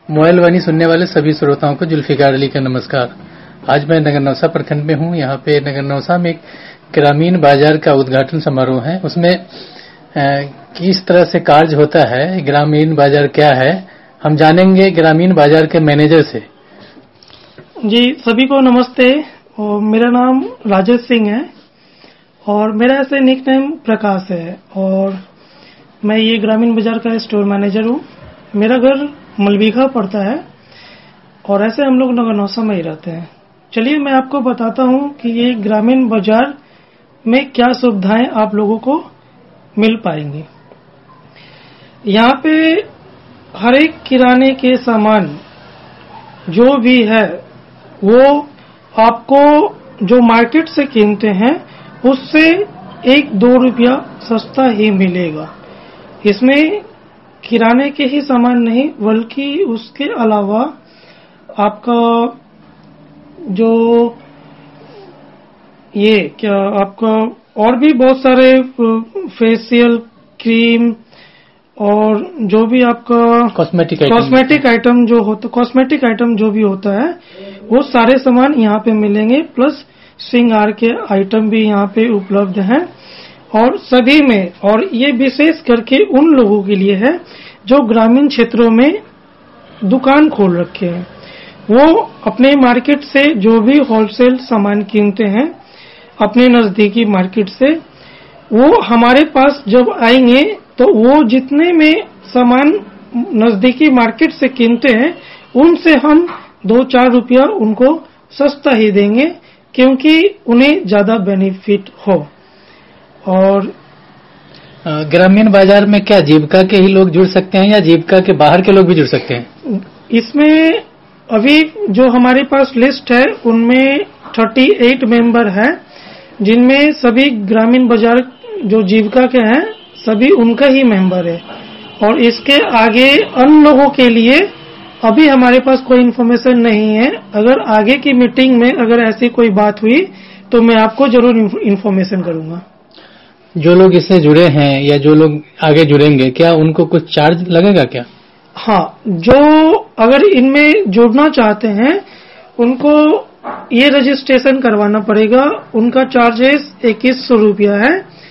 Mobile वाणी सुनने वाले सभी श्रोताओं को जुल्फिकार अली का नमस्कार। आज मैं नगरनौसा प्रखंड में हूं। यहाँ पे नगरनौसा में एक ग्रामीण बाजार का उद्घाटन समारोह है। उसमें किस तरह से कार्य होता है, ग्रामीण बाजार क्या है, हम जानेंगे ग्रामीण बाजार के मैनेजर से। जी, सभी को नमस्ते। और मेरा नाम राजेश सिंह है और मेरा ऐसे निकनेम प्रकाश है और मैं ये ग्रामीण बाजार का स्टोर मैनेजर हूँ। मेरा घर मलबीघा पड़ता है और ऐसे हम लोग नगरनौसा में ही रहते हैं। चलिए मैं आपको बताता हूँ कि ये ग्रामीण बाजार में क्या सुविधाएं आप लोगों को मिल पाएंगी। यहाँ पे हर एक किराने के सामान जो भी है वो आपको जो मार्केट से कीनते हैं उससे 1-2 रुपया सस्ता ही मिलेगा। इसमें किराने के ही सामान नहीं बल्कि उसके अलावा आपका जो ये क्या आपका और भी बहुत सारे फेशियल क्रीम और जो भी आपका कॉस्मेटिक आइटम जो भी होता है वो सारे सामान यहाँ पे मिलेंगे। प्लस श्रृंगार के आइटम भी यहाँ पे उपलब्ध हैं और सभी में, और ये विशेष करके उन लोगों के लिए है जो ग्रामीण क्षेत्रों में दुकान खोल रखे हैं। वो अपने मार्केट से जो भी होलसेल सामान कीनते हैं अपने नजदीकी मार्केट से, वो हमारे पास जब आएंगे तो वो जितने में सामान नजदीकी मार्केट से कीनते हैं उनसे हम 2-4 रुपया उनको सस्ता ही देंगे क्योंकि उन्हें ज्यादा बेनिफिट हो। और ग्रामीण बाजार में क्या जीविका के ही लोग जुड़ सकते हैं या जीविका के बाहर के लोग भी जुड़ सकते हैं? इसमें अभी जो हमारे पास लिस्ट है उनमें 38 मेंबर हैं जिनमें सभी ग्रामीण बाजार जो जीविका के हैं सभी उनका ही मेंबर है। और इसके आगे अन्य लोगों के लिए अभी हमारे पास कोई इन्फॉर्मेशन नहीं है। अगर आगे की मीटिंग में अगर ऐसी कोई बात हुई तो मैं आपको जरूर इन्फॉर्मेशन करूंगा। जो लोग इससे जुड़े हैं या जो लोग आगे जुड़ेंगे क्या उनको कुछ चार्ज लगेगा क्या? हाँ, जो अगर इनमें जुड़ना चाहते हैं उनको ये रजिस्ट्रेशन करवाना पड़ेगा। उनका चार्जेस 2100 रुपया है।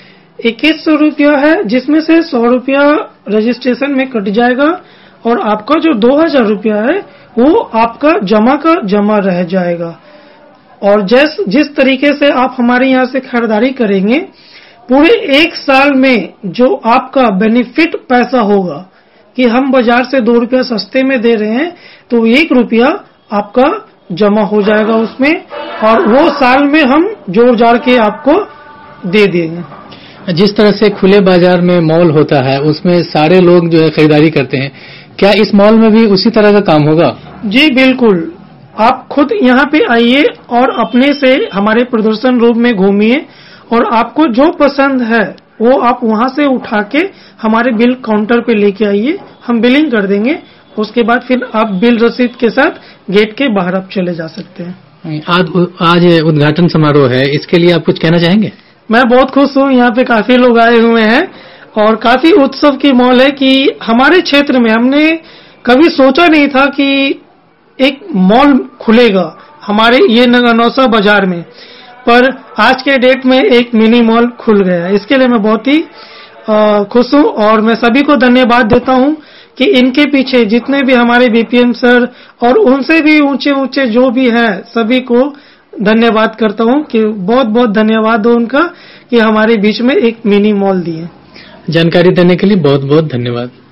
2100 रुपया है जिसमें से 100 रुपया रजिस्ट्रेशन में कट जाएगा और आपका जो 2000 रुपया है वो आपका जमा का जमा रह जाएगा। और जिस तरीके से आप हमारे यहाँ से खरीदारी करेंगे पूरे 1 साल में जो आपका बेनिफिट पैसा होगा कि हम बाजार से 2 रुपया सस्ते में दे रहे हैं तो 1 रुपया आपका जमा हो जाएगा उसमें और वो साल में हम जोड़ जाड़ के आपको दे देंगे। जिस तरह से खुले बाजार में मॉल होता है उसमें सारे लोग जो है खरीदारी करते हैं, क्या इस मॉल में भी उसी तरह का काम होगा? जी बिल्कुल, आप खुद यहाँ पे आइए और अपने से हमारे प्रदर्शन रूम में घूमिए और आपको जो पसंद है वो आप वहाँ से उठा के हमारे बिल काउंटर पे लेके आइए, हम बिलिंग कर देंगे। उसके बाद फिर आप बिल रसीद के साथ गेट के बाहर आप चले जा सकते हैं। आज उद्घाटन समारोह है, इसके लिए आप कुछ कहना चाहेंगे? मैं बहुत खुश हूँ, यहाँ पे काफी लोग आए हुए हैं और काफी उत्सव की माहौल है कि हमारे क्षेत्र में हमने कभी सोचा नहीं था कि एक मॉल खुलेगा हमारे ये नगरनौसा बाजार में, पर आज के डेट में एक मिनी मॉल खुल गया है। इसके लिए मैं बहुत ही खुश हूँ और मैं सभी को धन्यवाद देता हूँ कि इनके पीछे जितने भी हमारे बीपीएम सर और उनसे भी ऊंचे जो भी हैं सभी को धन्यवाद करता हूँ कि बहुत बहुत धन्यवाद हो उनका कि हमारे बीच में एक मिनी मॉल दिए। जानकारी देने के लिए बहुत बहुत धन्यवाद।